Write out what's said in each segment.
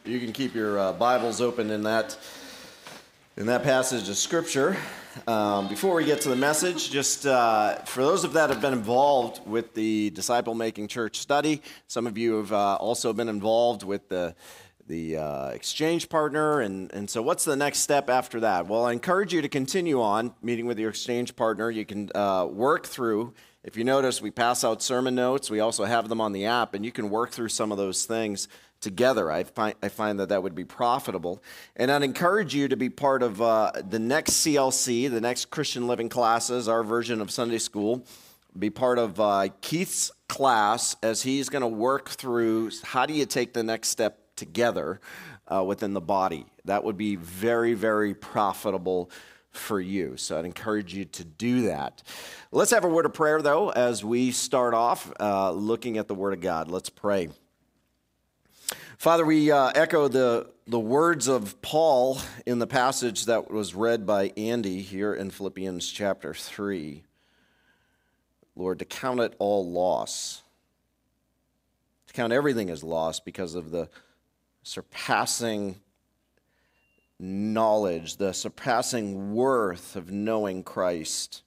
You can keep your Bibles open in that passage of Scripture. Before we get to the message, just for those of that have been involved with the disciple-making church study, some of you have also been involved with the exchange partner, and so what's the next step after that? Well, I encourage you to continue on meeting with your exchange partner. You can work through. If you notice, we pass out sermon notes. We also have them on the app, and you can work through some of those things together. I find that would be profitable. And I'd encourage you to be part of the next CLC, the next Christian Living classes, our version of Sunday school. Be part of Keith's class as he's going to work through how do you take the next step together within the body. That would be very, very profitable for you. So I'd encourage you to do that. Let's have a word of prayer, though, as we start off looking at the Word of God. Let's pray. Father, we echo the words of Paul in the passage that was read by Andy here in Philippians chapter 3. Lord, to count it all loss, to count everything as loss because of the surpassing knowledge, the surpassing worth of knowing Christ.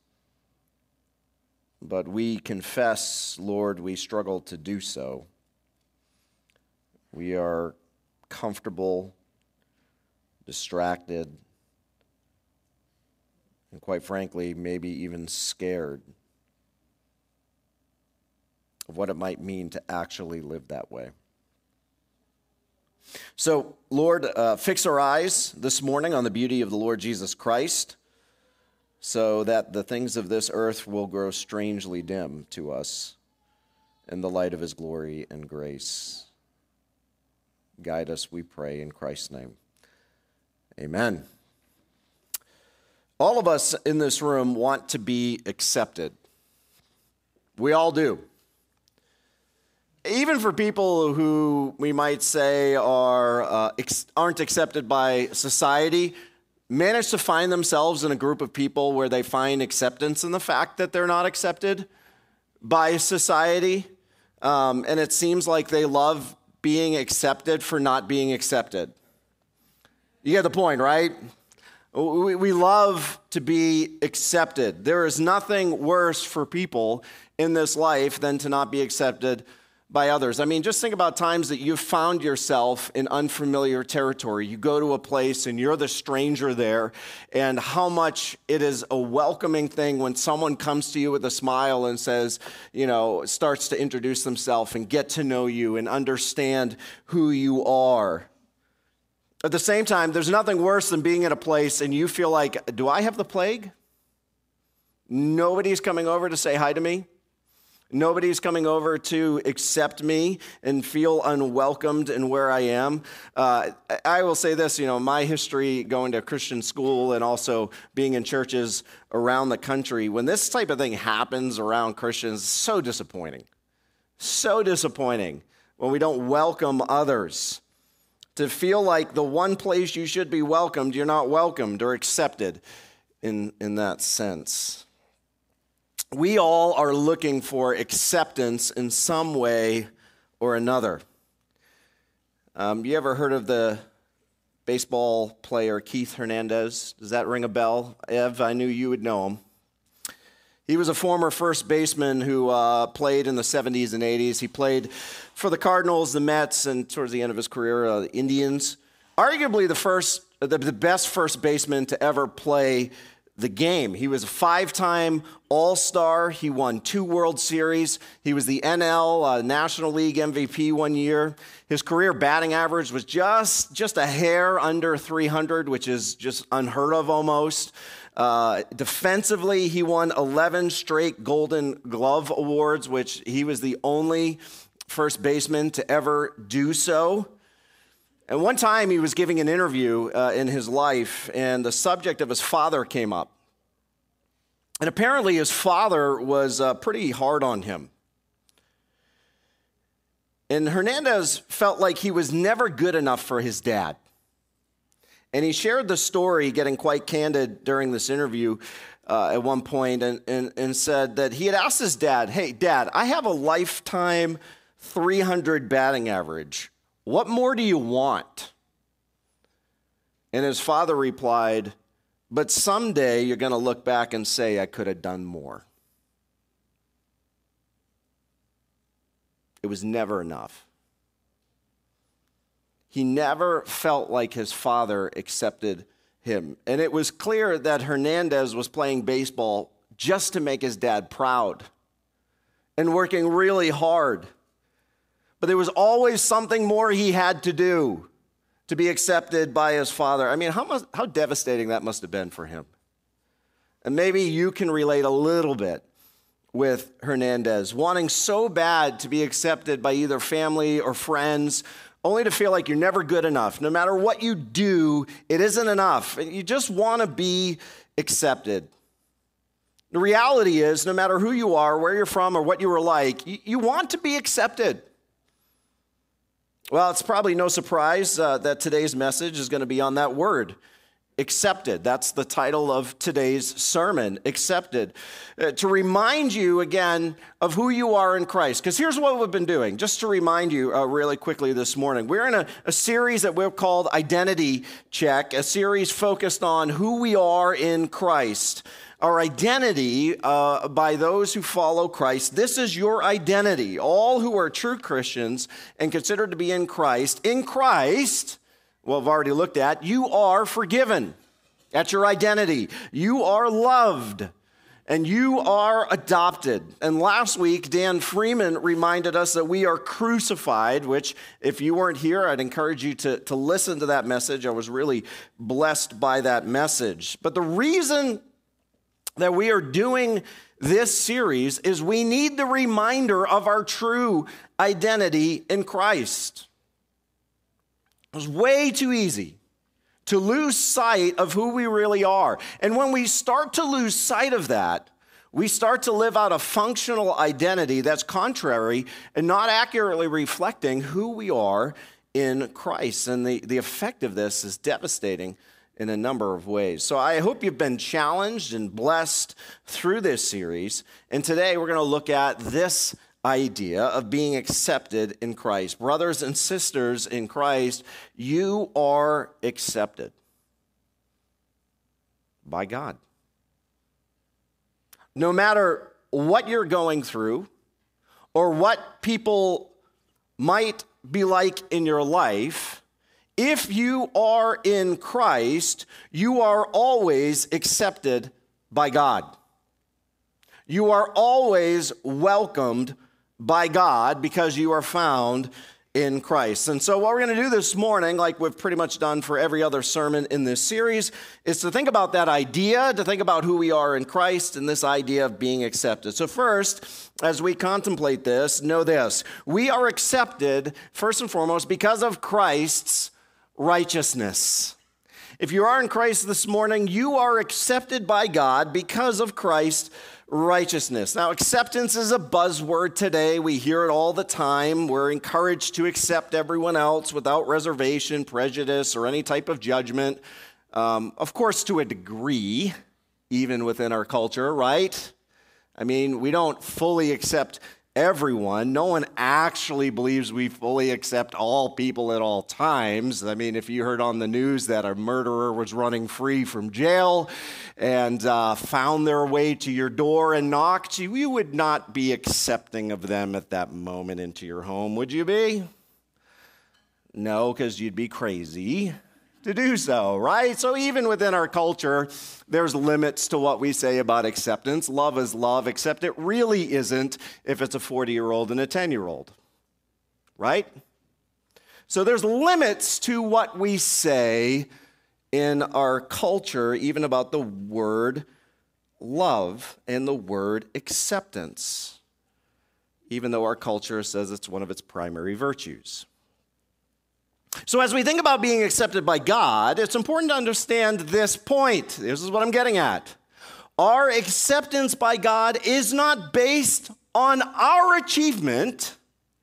But we confess, Lord, we struggle to do so. We are comfortable, distracted, and quite frankly, maybe even scared of what it might mean to actually live that way. So, Lord, fix our eyes this morning on the beauty of the Lord Jesus Christ so that the things of this earth will grow strangely dim to us in the light of his glory and grace. Guide us, we pray, in Christ's name. Amen. All of us in this room want to be accepted. We all do. Even for people who we might say aren't accepted by society, manage to find themselves in a group of people where they find acceptance in the fact that they're not accepted by society. And it seems like they love being accepted for not being accepted. You get the point, right? We love to be accepted. There is nothing worse for people in this life than to not be accepted by others. I mean, just think about times that you've found yourself in unfamiliar territory. You go to a place and you're the stranger there, and how much it is a welcoming thing when someone comes to you with a smile and says, starts to introduce themselves and get to know you and understand who you are. At the same time, there's nothing worse than being in a place and you feel like, do I have the plague? Nobody's coming over to say hi to me. Nobody's coming over to accept me and feel unwelcomed in where I am. I will say this, my history going to Christian school and also being in churches around the country, when this type of thing happens around Christians, it's so disappointing. So disappointing when we don't welcome others. To feel like the one place you should be welcomed, you're not welcomed or accepted in that sense. We all are looking for acceptance in some way or another. You ever heard of the baseball player Keith Hernandez? Does that ring a bell? Ev, I knew you would know him. He was a former first baseman who played in the 70s and 80s. He played for the Cardinals, the Mets, and towards the end of his career, the Indians. Arguably the best first baseman to ever play the game. He was a 5-time All-Star. He won 2 World Series. He was the NL National League MVP one year. His career batting average was just a hair under 300, which is just unheard of almost. Defensively, he won 11 straight Golden Glove awards, which he was the only first baseman to ever do so. And one time he was giving an interview in his life, and the subject of his father came up. And apparently his father was pretty hard on him. And Hernandez felt like he was never good enough for his dad. And he shared the story, getting quite candid during this interview at one point, and said that he had asked his dad, "Hey, Dad, I have a lifetime 300 batting average. What more do you want?" And his father replied, but someday you're going to look back and say, I could have done more. It was never enough. He never felt like his father accepted him. And it was clear that Hernandez was playing baseball just to make his dad proud and working really hard. But there was always something more he had to do to be accepted by his father. I mean, how devastating that must have been for him. And maybe you can relate a little bit with Hernandez, wanting so bad to be accepted by either family or friends, only to feel like you're never good enough. No matter what you do, it isn't enough. You just want to be accepted. The reality is, no matter who you are, where you're from, or what you were like, you want to be accepted. Well, it's probably no surprise that today's message is going to be on that word, accepted. That's the title of today's sermon, accepted. To remind you again of who you are in Christ. Because here's what we've been doing, just to remind you really quickly this morning. We're in a series that we've called Identity Check, a series focused on who we are in Christ. Our identity by those who follow Christ. This is your identity. All who are true Christians and considered to be in Christ, well, I've already looked at, you are forgiven. That's your identity. You are loved, and you are adopted. And last week, Dan Freeman reminded us that we are crucified, which if you weren't here, I'd encourage you to listen to that message. I was really blessed by that message. But the reason that we are doing this series is we need the reminder of our true identity in Christ. It was way too easy to lose sight of who we really are. And when we start to lose sight of that, we start to live out a functional identity that's contrary and not accurately reflecting who we are in Christ. And the effect of this is devastating in a number of ways. So I hope you've been challenged and blessed through this series. And today we're going to look at this idea of being accepted in Christ. Brothers and sisters in Christ, you are accepted by God. No matter what you're going through or what people might be like in your life, if you are in Christ, you are always accepted by God. You are always welcomed by God because you are found in Christ. And so what we're going to do this morning, like we've pretty much done for every other sermon in this series, is to think about that idea, to think about who we are in Christ and this idea of being accepted. So first, as we contemplate this, know this. We are accepted, first and foremost, because of Christ's righteousness. If you are in Christ this morning, you are accepted by God because of Christ's righteousness. Now, acceptance is a buzzword today. We hear it all the time. We're encouraged to accept everyone else without reservation, prejudice, or any type of judgment. Of course, to a degree, even within our culture, right? I mean, we don't fully accept everyone. No one actually believes we fully accept all people at all times. I mean, if you heard on the news that a murderer was running free from jail and found their way to your door and knocked you would not be accepting of them at that moment into your home, would you be? No, because you'd be crazy to do so, right? So even within our culture, there's limits to what we say about acceptance. Love is love, except it really isn't if it's a 40-year-old and a 10-year-old, right? So there's limits to what we say in our culture, even about the word love and the word acceptance, even though our culture says it's one of its primary virtues. So as we think about being accepted by God, it's important to understand this point. This is what I'm getting at. Our acceptance by God is not based on our achievement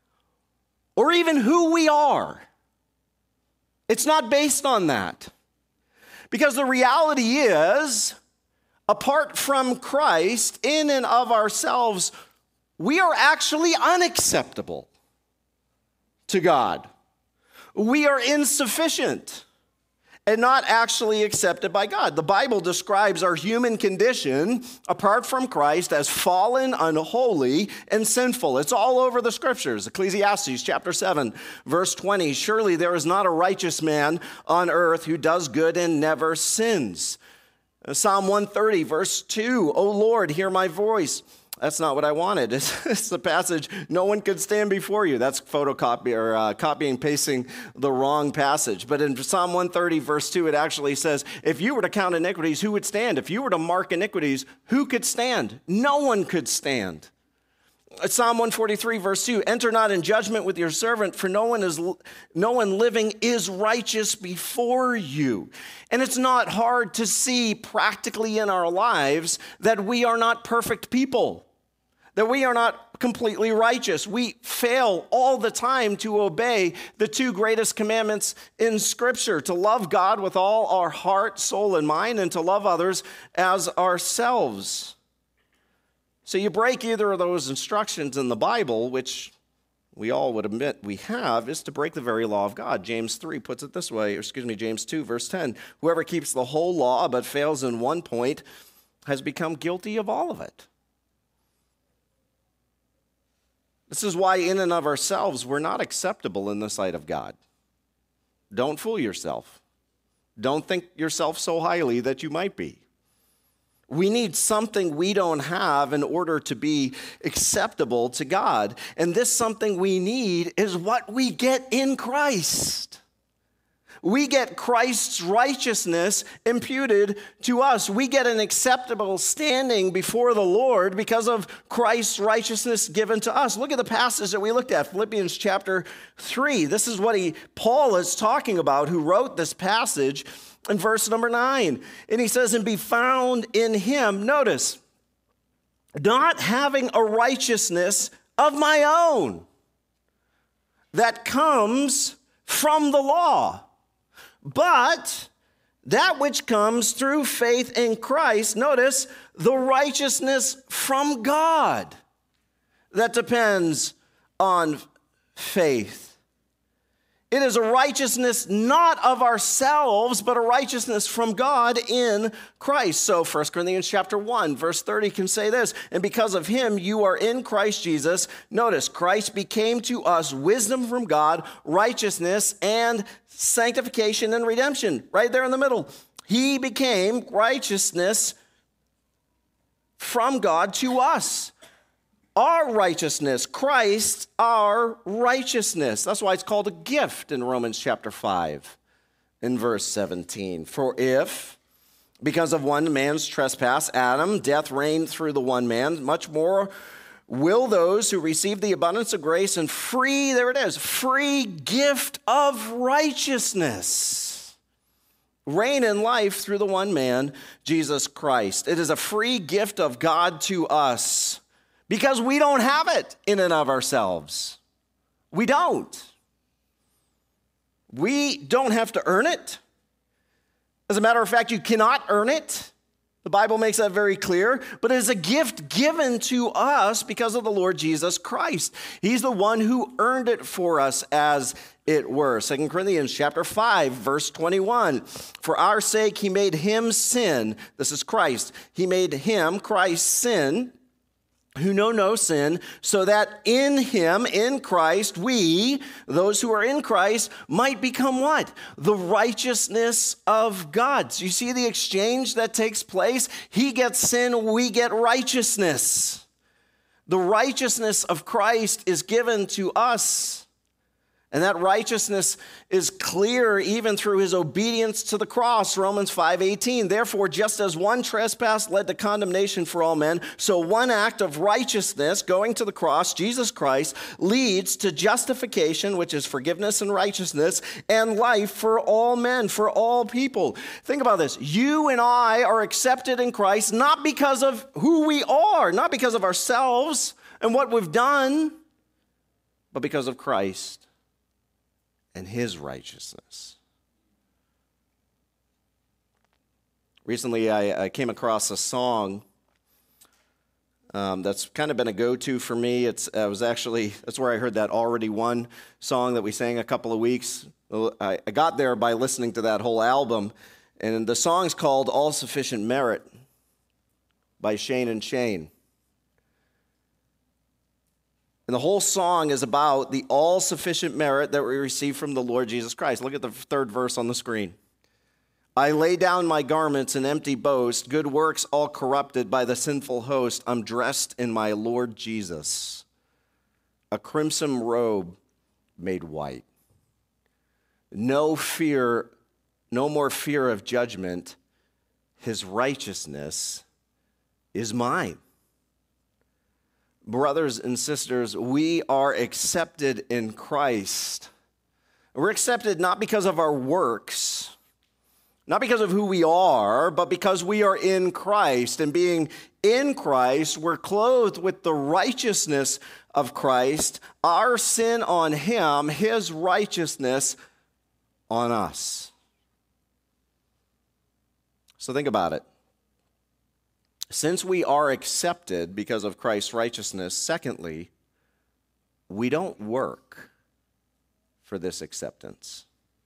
or even who we are. It's not based on that. Because the reality is, apart from Christ, in and of ourselves, we are actually unacceptable to God. We are insufficient. and not actually accepted by God. The Bible describes our human condition apart from Christ as fallen, unholy, and sinful. It's all over the scriptures. Ecclesiastes chapter 7, verse 20, surely there is not a righteous man on earth who does good and never sins. Psalm 130, verse 2, O Lord, hear my voice. That's not what I wanted. It's the passage, no one could stand before you. That's photocopy or copying and pasting the wrong passage. But in Psalm 130, verse 2, it actually says, if you were to count iniquities, who would stand? If you were to mark iniquities, who could stand? No one could stand. Psalm 143, verse 2, enter not in judgment with your servant, for no one living is righteous before you. And it's not hard to see practically in our lives that we are not perfect people, that we are not completely righteous. We fail all the time to obey the two greatest commandments in Scripture, to love God with all our heart, soul, and mind, and to love others as ourselves. So you break either of those instructions in the Bible, which we all would admit we have, is to break the very law of God. James 3 puts it this way, James 2, verse 10, whoever keeps the whole law but fails in one point has become guilty of all of it. This is why in and of ourselves we're not acceptable in the sight of God. Don't fool yourself. Don't think yourself so highly that you might be. We need something we don't have in order to be acceptable to God. And this something we need is what we get in Christ. We get Christ's righteousness imputed to us. We get an acceptable standing before the Lord because of Christ's righteousness given to us. Look at the passage that we looked at, Philippians chapter 3. This is what Paul is talking about, who wrote this passage in verse number 9. And he says, and be found in him, notice, not having a righteousness of my own that comes from the law, but that which comes through faith in Christ, notice, the righteousness from God that depends on faith. It is a righteousness not of ourselves, but a righteousness from God in Christ. So 1 Corinthians chapter 1, verse 30 can say this, and because of him you are in Christ Jesus. Notice, Christ became to us wisdom from God, righteousness, and sanctification and redemption. Right there in the middle. He became righteousness from God to us. Our righteousness, Christ, our righteousness. That's why it's called a gift in Romans chapter 5 in verse 17. For if, because of one man's trespass, Adam, death reigned through the one man, much more will those who receive the abundance of grace and free, there it is, free gift of righteousness reign in life through the one man, Jesus Christ. It is a free gift of God to us. Because we don't have it in and of ourselves. We don't. We don't have to earn it. As a matter of fact, you cannot earn it. The Bible makes that very clear. But it is a gift given to us because of the Lord Jesus Christ. He's the one who earned it for us, as it were. 2 Corinthians chapter 5, verse 21. For our sake he made him sin. This is Christ. He made him, Christ, sin, who know no sin, so that in him, in Christ, we, those who are in Christ, might become what? The righteousness of God. So you see the exchange that takes place? He gets sin, we get righteousness. The righteousness of Christ is given to us. And that righteousness is clear even through his obedience to the cross, Romans 5:18. Therefore, just as one trespass led to condemnation for all men, so one act of righteousness going to the cross, Jesus Christ, leads to justification, which is forgiveness and righteousness, and life for all men, for all people. Think about this. You and I are accepted in Christ not because of who we are, not because of ourselves and what we've done, but because of Christ and his righteousness. Recently, I came across a song That's kind of been a go-to for me. That's where I heard that Already Won song that we sang a couple of weeks. I got there by listening to that whole album, and the song's called All Sufficient Merit by Shane and Shane. And the whole song is about the all-sufficient merit that we receive from the Lord Jesus Christ. Look at the third verse on the screen. I lay down my garments in empty boast, good works all corrupted by the sinful host. I'm dressed in my Lord Jesus, a crimson robe made white. No more fear of judgment. His righteousness is mine. Brothers and sisters, we are accepted in Christ. We're accepted not because of our works, not because of who we are, but because we are in Christ. And being in Christ, we're clothed with the righteousness of Christ, our sin on him, his righteousness on us. So think about it. Since we are accepted because of Christ's righteousness, secondly, we don't work for this acceptance.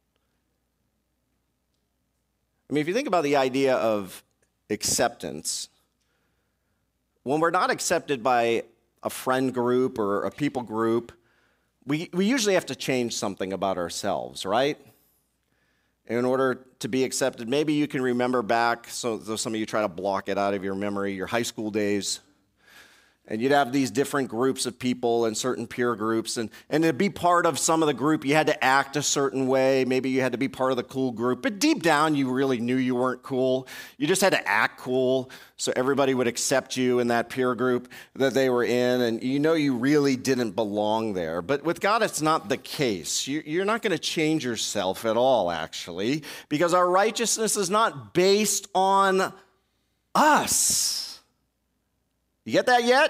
I mean, if you think about the idea of acceptance, when we're not accepted by a friend group or a people group, we usually have to change something about ourselves, right? In order to be accepted, maybe you can remember back, so some of you try to block it out of your memory, your high school days. And you'd have these different groups of people and certain peer groups. And to be part of some of the group, you had to act a certain way. Maybe you had to be part of the cool group. But deep down, you really knew you weren't cool. You just had to act cool so everybody would accept you in that peer group that they were in. And you know you really didn't belong there. But with God, it's not the case. You're not going to change yourself at all, actually, because our righteousness is not based on us. You get that yet?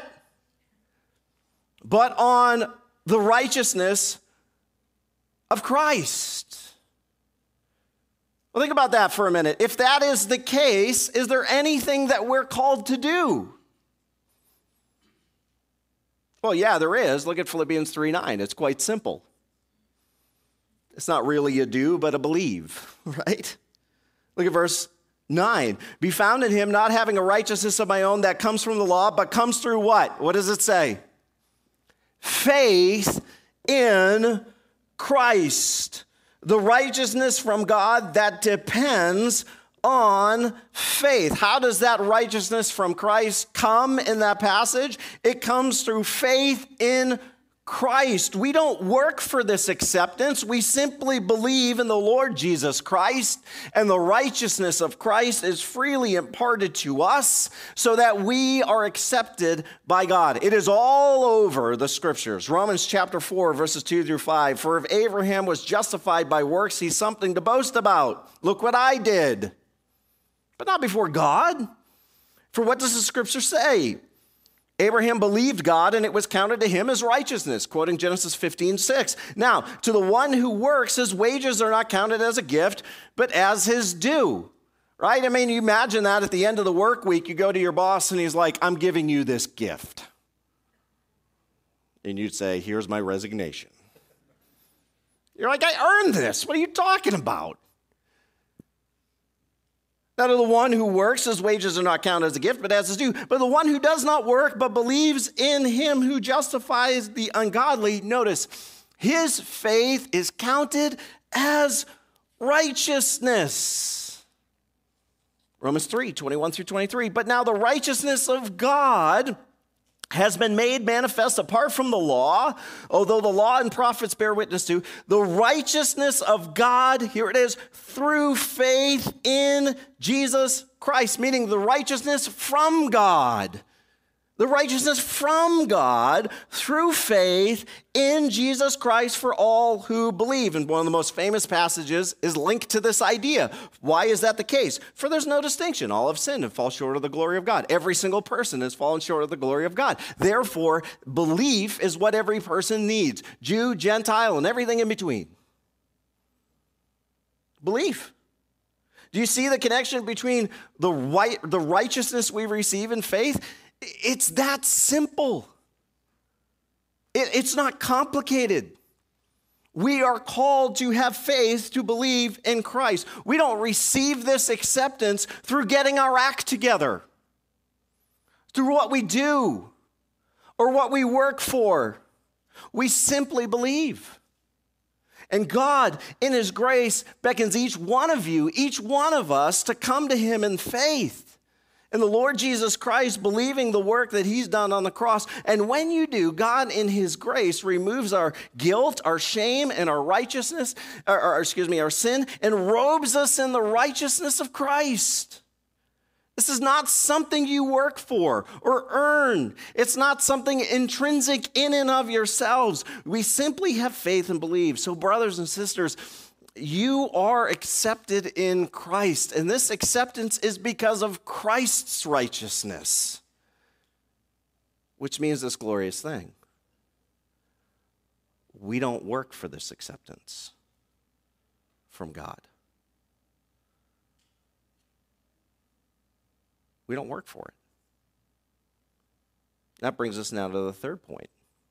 But on the righteousness of Christ. Well, think about that for a minute. If that is the case, is there anything that we're called to do? Well, yeah, there is. Look at Philippians 3:9. It's quite simple. It's not really a do, but a believe, right? Look at verse 9, be found in him, not having a righteousness of my own that comes from the law, but comes through what? What does it say? Faith in Christ. The righteousness from God that depends on faith. How does that righteousness from Christ come in that passage? It comes through faith in Christ. We don't work for this acceptance. We simply believe in the Lord Jesus Christ, and the righteousness of Christ is freely imparted to us so that we are accepted by God. It is all over the scriptures. Romans chapter 4, verses 2 through 5. For if Abraham was justified by works, he's something to boast about. Look what I did. But not before God. For what does the scripture say? Abraham believed God, and it was counted to him as righteousness, quoting Genesis 15:6. Now, to the one who works, his wages are not counted as a gift, but as his due, right? I mean, you imagine that at the end of the work week, you go to your boss, and he's like, I'm giving you this gift. And you'd say, here's my resignation. You're like, I earned this. What are you talking about? Now, to the one who works, his wages are not counted as a gift, but as his due. But the one who does not work, but believes in him who justifies the ungodly, notice, his faith is counted as righteousness. Romans 3:21 through 23. But now the righteousness of God has been made manifest apart from the law, although the law and prophets bear witness to, the righteousness of God, here it is, through faith in Jesus Christ, meaning the righteousness from God. The righteousness from God through faith in Jesus Christ for all who believe. And one of the most famous passages is linked to this idea. Why is that the case? For there's no distinction. All have sinned and fall short of the glory of God. Every single person has fallen short of the glory of God. Therefore, belief is what every person needs. Jew, Gentile, and everything in between. Belief. Do you see the connection between the righteousness we receive in faith? It's that simple. It's not complicated. We are called to have faith to believe in Christ. We don't receive this acceptance through getting our act together, through what we do or what we work for. We simply believe. And God, in his grace, beckons each one of you, each one of us, to come to him in faith in the Lord Jesus Christ, believing the work that he's done on the cross. And when you do, God, in his grace, removes our guilt, our shame, and our righteousness, our sin, and robes us in the righteousness of Christ. This is not something you work for or earn. It's not something intrinsic in and of yourselves. We simply have faith and believe. So, brothers and sisters, you are accepted in Christ, and this acceptance is because of Christ's righteousness, which means this glorious thing. We don't work for this acceptance from God. We don't work for it. That brings us now to the third point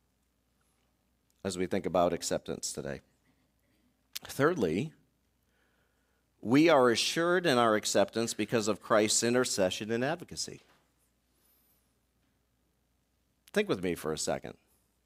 as we think about acceptance today. Thirdly, we are assured in our acceptance because of Christ's intercession and advocacy. Think with me for a second.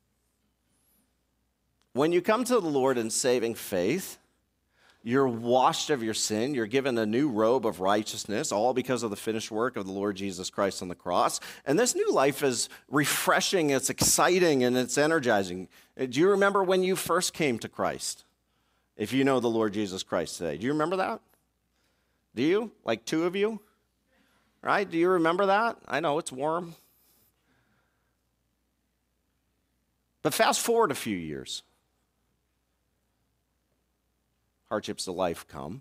When you come to the Lord in saving faith, you're washed of your sin. You're given a new robe of righteousness, all because of the finished work of the Lord Jesus Christ on the cross. And this new life is refreshing, it's exciting, and it's energizing. Do you remember when you first came to Christ? If you know the Lord Jesus Christ today. Do you remember that? Do you? Like two of you? Right? Do you remember that? I know, it's warm. But fast forward a few years. Hardships of life come.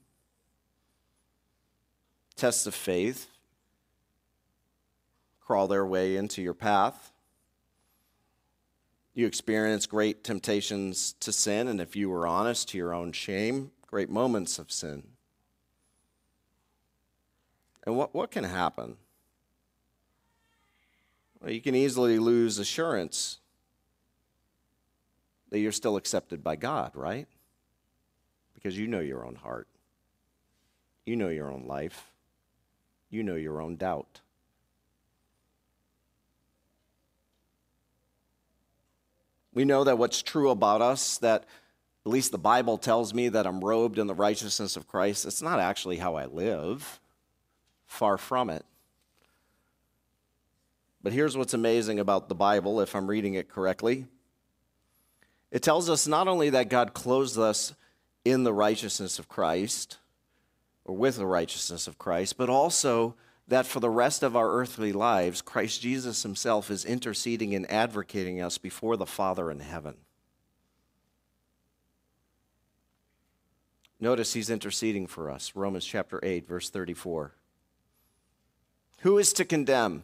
Tests of faith crawl their way into your path. You experience great temptations to sin, and if you were honest, to your own shame, great moments of sin. And what can happen? Well, you can easily lose assurance that you're still accepted by God, right? Because you know your own heart. You know your own life. You know your own doubt. We know that what's true about us, that at least the Bible tells me that I'm robed in the righteousness of Christ, it's not actually how I live. Far from it. But here's what's amazing about the Bible, if I'm reading it correctly. It tells us not only that God clothes us in the righteousness of Christ, or with the righteousness of Christ, but also that for the rest of our earthly lives, Christ Jesus himself is interceding and advocating us before the Father in heaven. Notice he's interceding for us. Romans chapter 8, verse 34. Who is to condemn?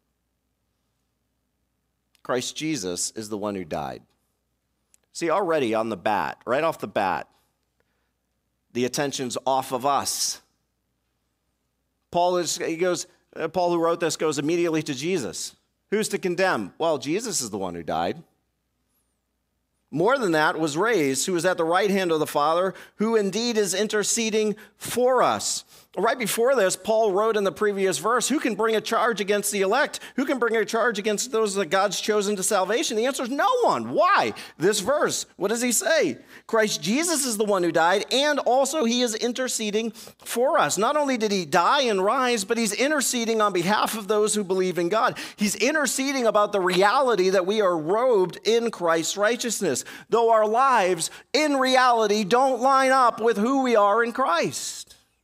Christ Jesus is the one who died. See, already on the bat, right off the bat, the attention's off of us. Paul who wrote this goes immediately to Jesus. Who's to condemn? Well, Jesus is the one who died. More than that, was raised, who is at the right hand of the Father, who indeed is interceding for us. Right before this, Paul wrote in the previous verse, who can bring a charge against the elect? Who can bring a charge against those that God's chosen to salvation? The answer is no one. Why? This verse, what does he say? Christ Jesus is the one who died, and also he is interceding for us. Not only did he die and rise, but he's interceding on behalf of those who believe in God. He's interceding about the reality that we are robed in Christ's righteousness, though our lives in reality don't line up with who we are in Christ.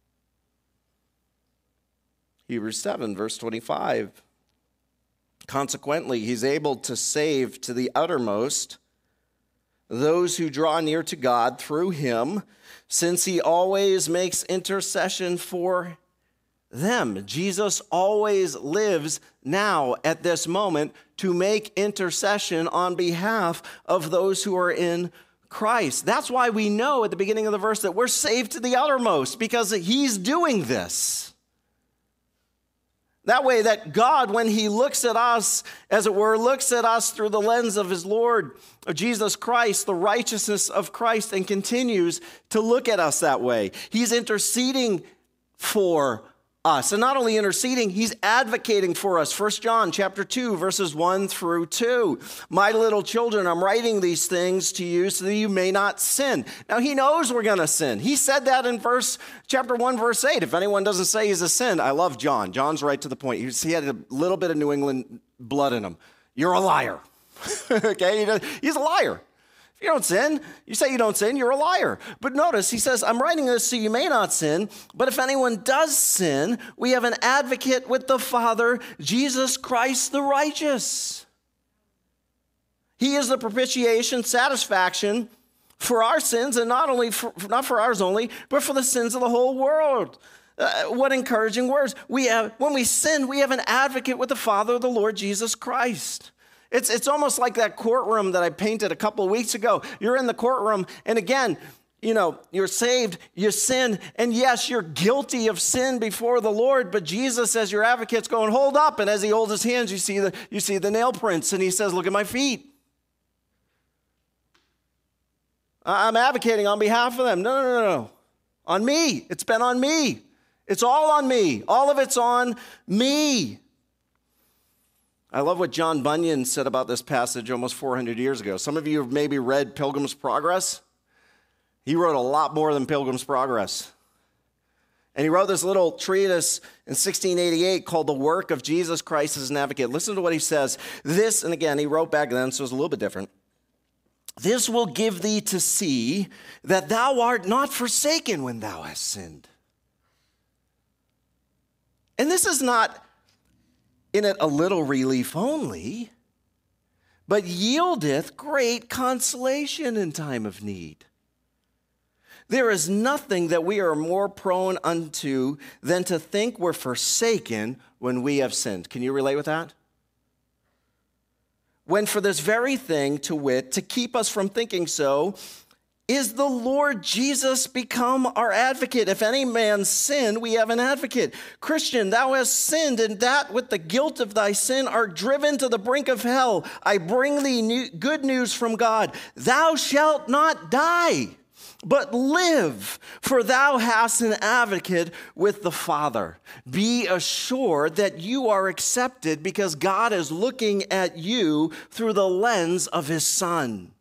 Hebrews 7, verse 25. Consequently, he's able to save to the uttermost those who draw near to God through him, since he always makes intercession for them. Jesus always lives now at this moment to make intercession on behalf of those who are in Christ. That's why we know at the beginning of the verse that we're saved to the uttermost, because he's doing this. That way that God, when he looks at us, as it were, looks at us through the lens of his Lord, of Jesus Christ, the righteousness of Christ, and continues to look at us that way. He's interceding for us. And not only interceding, he's advocating for us. 1 John chapter 2, verses 1 through 2. My little children, I'm writing these things to you so that you may not sin. Now, he knows we're going to sin. He said that in chapter 1, verse 8. If anyone doesn't say he's a sin, I love John. John's right to the point. He had a little bit of New England blood in him. You're a liar. Okay? He's a liar. You don't sin. You say you don't sin, you're a liar. But notice, he says, I'm writing this so you may not sin, but if anyone does sin, we have an advocate with the Father, Jesus Christ the righteous. He is the propitiation, satisfaction for our sins, and not for ours only, but for the sins of the whole world. What encouraging words. When we sin, we have an advocate with the Father, the Lord Jesus Christ. It's almost like that courtroom that I painted a couple of weeks ago. You're in the courtroom, and again, you're saved, you sin, and yes, you're guilty of sin before the Lord, but Jesus, as your advocate's going, hold up, and as he holds his hands, you see the nail prints, and he says, look at my feet. I'm advocating on behalf of them. No. On me. It's been on me. It's all on me. All of it's on me. I love what John Bunyan said about this passage almost 400 years ago. Some of you have maybe read Pilgrim's Progress. He wrote a lot more than Pilgrim's Progress. And he wrote this little treatise in 1688 called The Work of Jesus Christ as an Advocate. Listen to what he says. This, and again, he wrote back then, so it's a little bit different. This will give thee to see that thou art not forsaken when thou hast sinned. And this is not in it a little relief only, but yieldeth great consolation in time of need. There is nothing that we are more prone unto than to think we're forsaken when we have sinned. Can you relate with that? When for this very thing, to wit, to keep us from thinking so, is the Lord Jesus become our advocate. If any man sin, we have an advocate. Christian, thou hast sinned, and that with the guilt of thy sin art driven to the brink of hell. I bring thee good news from God. Thou shalt not die, but live, for thou hast an advocate with the Father. Be assured that you are accepted because God is looking at you through the lens of his Son.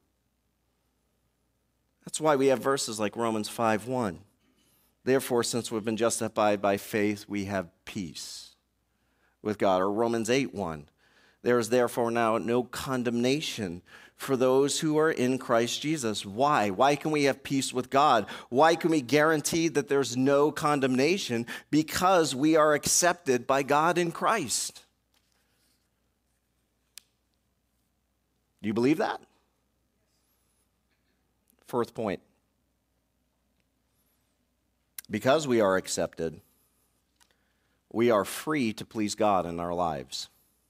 That's why we have verses like Romans 5:1. Therefore, since we've been justified by faith, we have peace with God. Or Romans 8:1. There is therefore now no condemnation for those who are in Christ Jesus. Why? Why can we have peace with God? Why can we guarantee that there's no condemnation? Because we are accepted by God in Christ. Do you believe that? Fourth point. Because we are accepted, we are free to please God in our lives.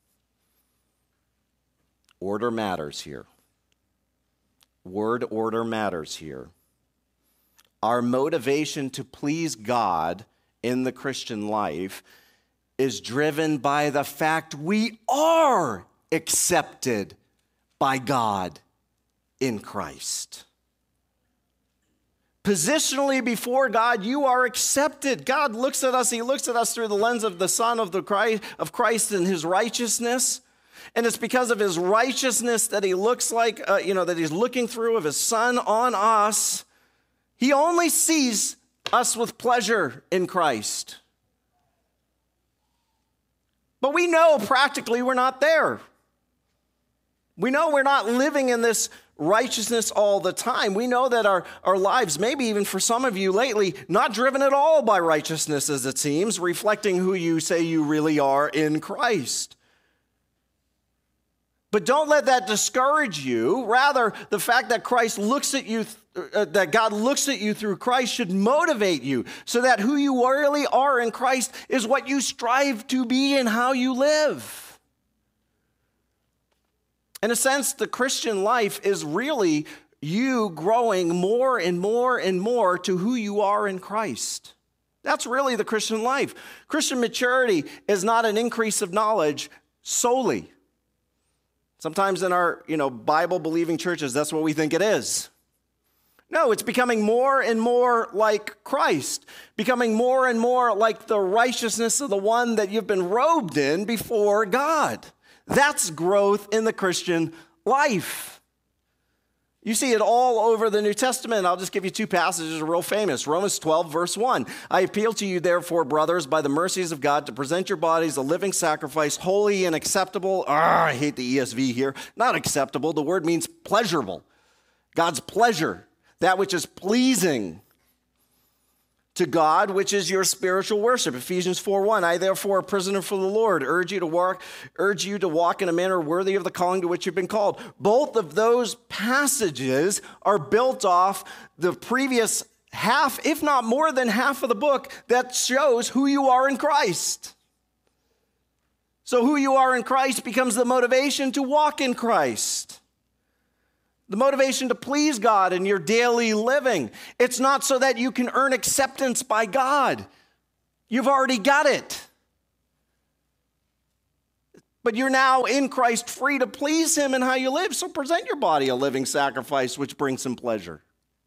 Order matters here. Word order matters here. Our motivation to please God in the Christian life is driven by the fact we are accepted by God in Christ. Positionally before God, you are accepted. God looks at us, he looks at us through the lens of the Son of Christ and his righteousness. And it's because of his righteousness that he looks like, that he's looking through of his Son on us. He only sees us with pleasure in Christ. But we know practically we're not there. We know we're not living in this righteousness all the time. We know that our lives, maybe even for some of you lately, not driven at all by righteousness as it seems, reflecting who you say you really are in Christ. But don't let that discourage you. Rather, the fact that Christ looks at you, that God looks at you through Christ should motivate you so that who you really are in Christ is what you strive to be and how you live. In a sense, the Christian life is really you growing more and more and more to who you are in Christ. That's really the Christian life. Christian maturity is not an increase of knowledge solely. Sometimes in our, Bible-believing churches, that's what we think it is. No, it's becoming more and more like Christ, becoming more and more like the righteousness of the one that you've been robed in before God. That's growth in the Christian life. You see it all over the New Testament. I'll just give you two passages that are real famous. Romans 12, verse 1. I appeal to you, therefore, brothers, by the mercies of God, to present your bodies a living sacrifice, holy and acceptable. I hate the ESV here. Not acceptable. The word means pleasurable. God's pleasure, that which is pleasing to God, which is your spiritual worship. Ephesians 4:1. I, therefore, a prisoner for the Lord, urge you to walk in a manner worthy of the calling to which you've been called. Both of those passages are built off the previous half, if not more than half of the book that shows who you are in Christ. So who you are in Christ becomes the motivation to walk in Christ. The motivation to please God in your daily living. It's not so that you can earn acceptance by God. You've already got it. But you're now in Christ free to please him in how you live. So present your body a living sacrifice which brings him pleasure.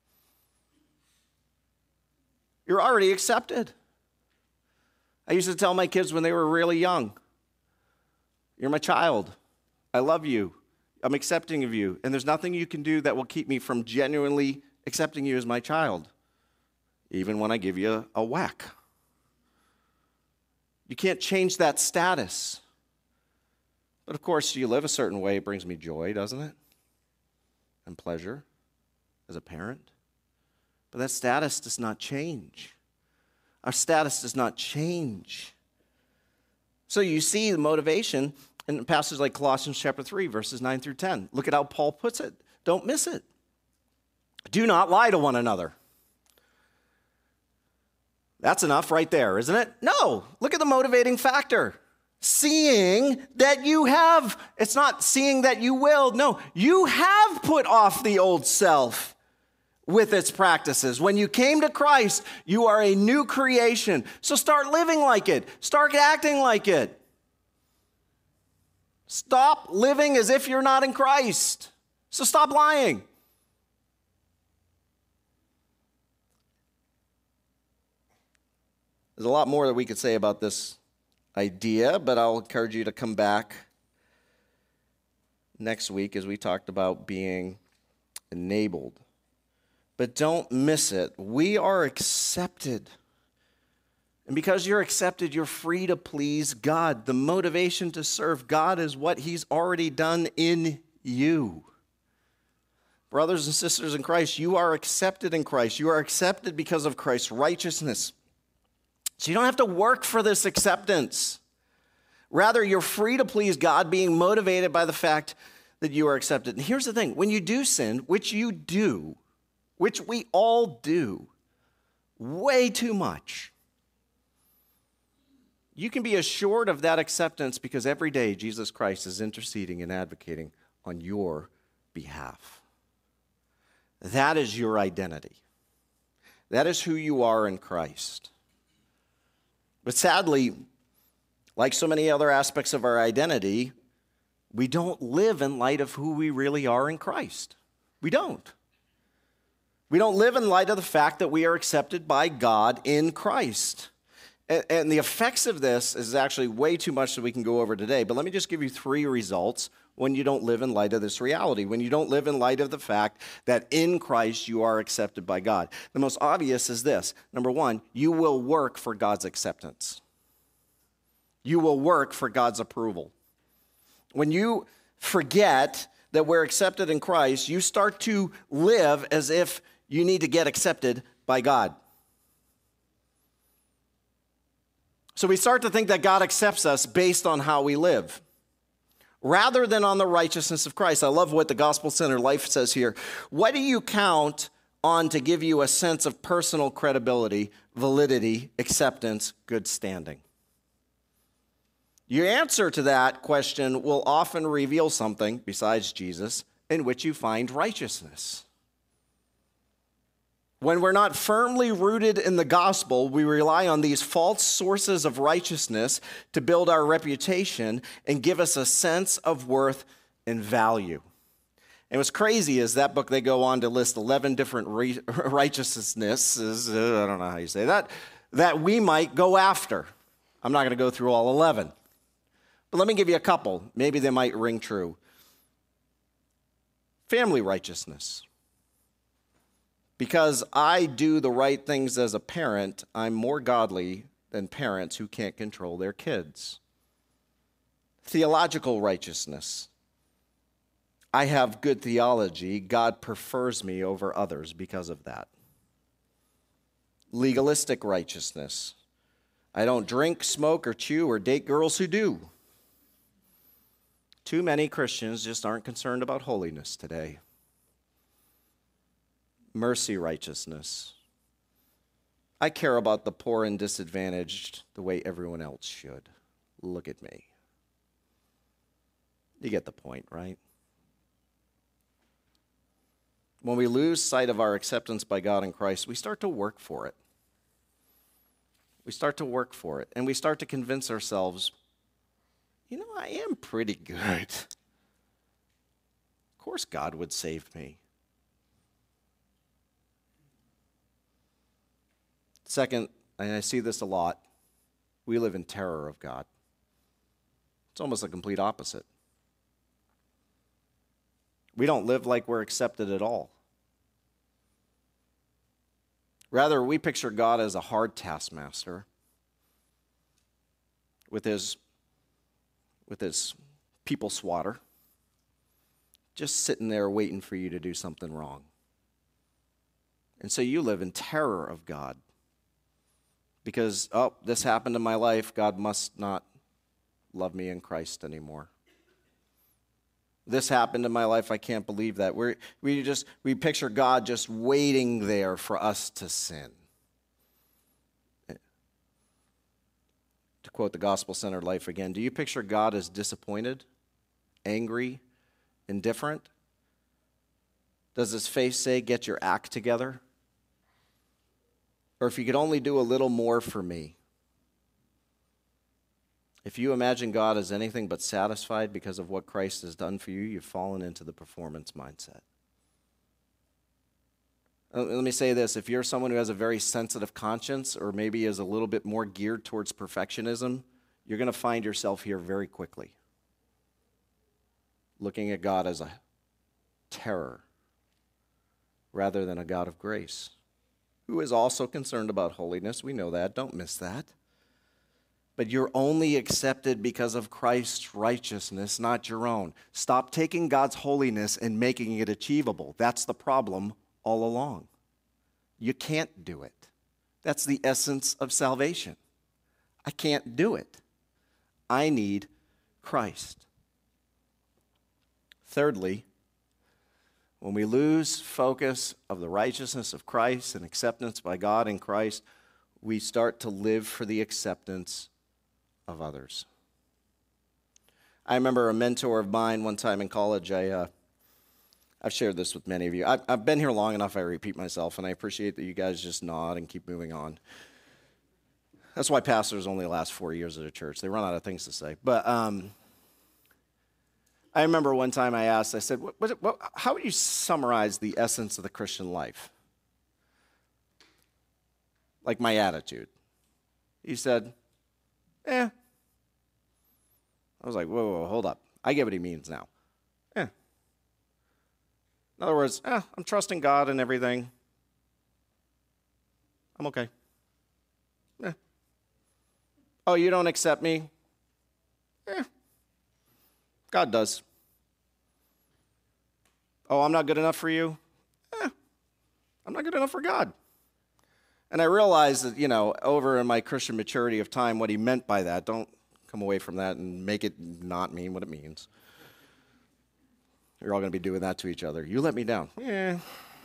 You're already accepted. I used to tell my kids when they were really young, you're my child. I love you. I'm accepting of you, and there's nothing you can do that will keep me from genuinely accepting you as my child, even when I give you a whack. You can't change that status. But of course, you live a certain way, it brings me joy, doesn't it? And pleasure as a parent. But that status does not change. Our status does not change. So you see the motivation in passages like Colossians chapter 3, verses 9 through 10. Look at how Paul puts it. Don't miss it. Do not lie to one another. That's enough right there, isn't it? No. Look at the motivating factor. Seeing that you have. It's not seeing that you will. No, you have put off the old self with its practices. When you came to Christ, you are a new creation. So start living like it. Start acting like it. Stop living as if you're not in Christ. So stop lying. There's a lot more that we could say about this idea, but I'll encourage you to come back next week as we talked about being enabled. But don't miss it. We are accepted. And because you're accepted, you're free to please God. The motivation to serve God is what he's already done in you. Brothers and sisters in Christ, you are accepted in Christ. You are accepted because of Christ's righteousness. So you don't have to work for this acceptance. Rather, you're free to please God, being motivated by the fact that you are accepted. And here's the thing. When you do sin, which you do, which we all do, way too much, you can be assured of that acceptance because every day Jesus Christ is interceding and advocating on your behalf. That is your identity. That is who you are in Christ. But sadly, like so many other aspects of our identity, we don't live in light of who we really are in Christ. We don't. We don't live in light of the fact that we are accepted by God in Christ. And the effects of this is actually way too much that we can go over today. But let me just give you 3 results when you don't live in light of this reality, when you don't live in light of the fact that in Christ you are accepted by God. The most obvious is this. Number 1, you will work for God's acceptance. You will work for God's approval. When you forget that we're accepted in Christ, you start to live as if you need to get accepted by God. So we start to think that God accepts us based on how we live, rather than on the righteousness of Christ. I love what the Gospel-Centered Life says here. What do you count on to give you a sense of personal credibility, validity, acceptance, good standing? Your answer to that question will often reveal something, besides Jesus, in which you find righteousness. When we're not firmly rooted in the gospel, we rely on these false sources of righteousness to build our reputation and give us a sense of worth and value. And what's crazy is that book, they go on to list 11 different righteousnesses, I don't know how you say that, that we might go after. I'm not going to go through all 11. But let me give you a couple. Maybe they might ring true. Family righteousness. Because I do the right things as a parent, I'm more godly than parents who can't control their kids. Theological righteousness. I have good theology. God prefers me over others because of that. Legalistic righteousness. I don't drink, smoke, or chew, or date girls who do. Too many Christians just aren't concerned about holiness today. Mercy righteousness. I care about the poor and disadvantaged the way everyone else should. Look at me. You get the point, right? When we lose sight of our acceptance by God in Christ, we start to work for it. We start to work for it, and we start to convince ourselves, I am pretty good. Of course God would save me. Second, and I see this a lot, we live in terror of God. It's almost the complete opposite. We don't live like we're accepted at all. Rather, we picture God as a hard taskmaster with his people swatter, just sitting there waiting for you to do something wrong. And so you live in terror of God because, this happened in my life, God must not love me in Christ anymore. This happened in my life, I can't believe that. We picture God just waiting there for us to sin. To quote the gospel-centered life again, do you picture God as disappointed, angry, indifferent? Does his face say, get your act together? Or if you could only do a little more for me. If you imagine God as anything but satisfied because of what Christ has done for you, you've fallen into the performance mindset. Let me say this. If you're someone who has a very sensitive conscience or maybe is a little bit more geared towards perfectionism, you're going to find yourself here very quickly. Looking at God as a terror rather than a God of grace, who is also concerned about holiness. We know that. Don't miss that. But you're only accepted because of Christ's righteousness, not your own. Stop taking God's holiness and making it achievable. That's the problem all along. You can't do it. That's the essence of salvation. I can't do it. I need Christ. Thirdly, when we lose focus of the righteousness of Christ and acceptance by God in Christ, we start to live for the acceptance of others. I remember a mentor of mine one time in college. I've shared this with many of you. I've been here long enough I repeat myself, and I appreciate that you guys just nod and keep moving on. That's why pastors only last 4 years at a church. They run out of things to say. But I remember one time I said, how would you summarize the essence of the Christian life? Like my attitude. He said, I was like, whoa, hold up. I get what he means now. In other words, I'm trusting God and everything. I'm okay. Oh, you don't accept me? God does. Oh, I'm not good enough for you? I'm not good enough for God. And I realized that, over in my Christian maturity of time, what he meant by that. Don't come away from that and make it not mean what it means. You're all going to be doing that to each other. You let me down. That's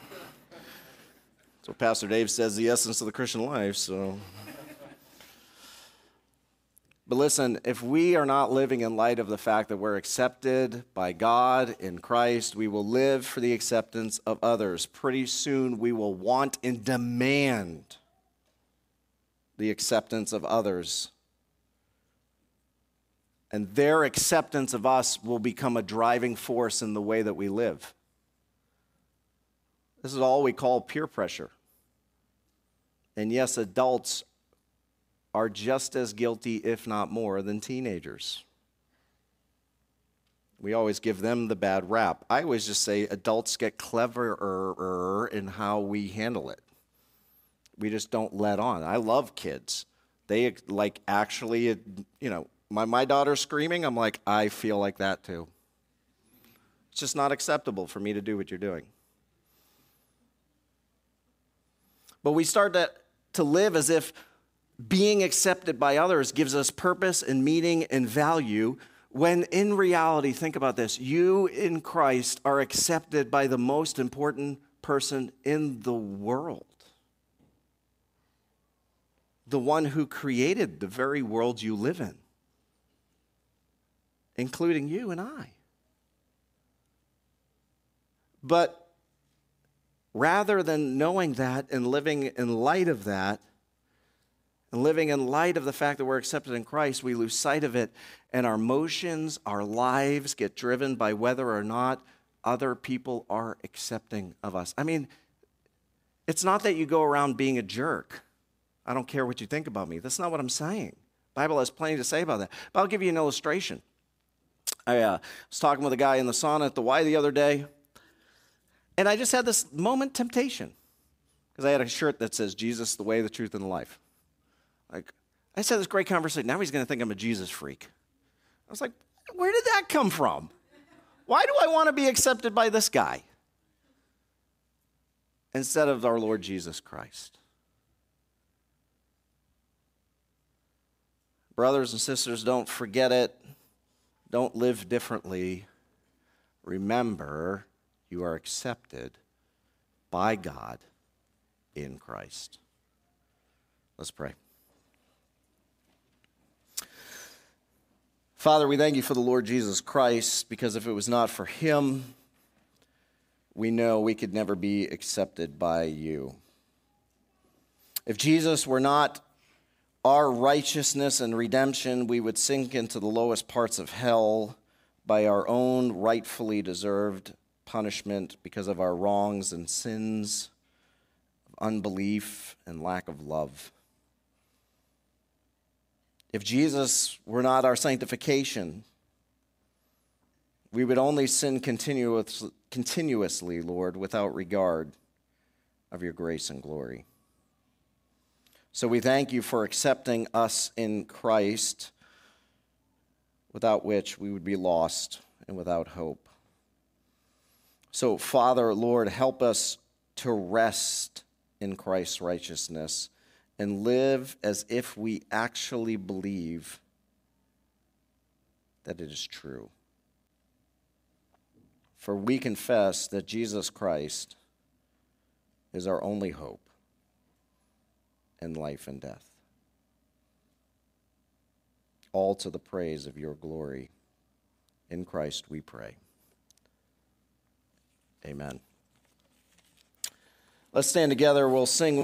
what Pastor Dave says, the essence of the Christian life, so. But listen, if we are not living in light of the fact that we're accepted by God in Christ, we will live for the acceptance of others. Pretty soon we will want and demand the acceptance of others. And their acceptance of us will become a driving force in the way that we live. This is all we call peer pressure. And yes, adults are just as guilty, if not more, than teenagers. We always give them the bad rap. I always just say adults get cleverer in how we handle it. We just don't let on. I love kids. They actually, my daughter's screaming, I'm like, I feel like that too. It's just not acceptable for me to do what you're doing. But we start to live as if being accepted by others gives us purpose and meaning and value, when in reality, think about this, you in Christ are accepted by the most important person in the world. The one who created the very world you live in, including you and I. But rather than knowing that and living in light of that, and living in light of the fact that we're accepted in Christ, we lose sight of it, and our emotions, our lives get driven by whether or not other people are accepting of us. I mean, it's not that you go around being a jerk. I don't care what you think about me. That's not what I'm saying. The Bible has plenty to say about that. But I'll give you an illustration. I was talking with a guy in the sauna at the Y the other day, and I just had this moment temptation, because I had a shirt that says, Jesus, the way, the truth, and the life. I just had this great conversation. Now he's going to think I'm a Jesus freak. I was like, where did that come from? Why do I want to be accepted by this guy instead of our Lord Jesus Christ? Brothers and sisters, don't forget it. Don't live differently. Remember, you are accepted by God in Christ. Let's pray. Father, we thank you for the Lord Jesus Christ, because if it was not for him, we know we could never be accepted by you. If Jesus were not our righteousness and redemption, we would sink into the lowest parts of hell by our own rightfully deserved punishment because of our wrongs and sins, unbelief, and lack of love. If Jesus were not our sanctification, we would only sin continuously, Lord, without regard of your grace and glory. So we thank you for accepting us in Christ, without which we would be lost and without hope. So, Father, Lord, help us to rest in Christ's righteousness and live as if we actually believe that it is true. For we confess that Jesus Christ is our only hope in life and death. All to the praise of your glory. In Christ we pray. Amen. Let's stand together. We'll sing.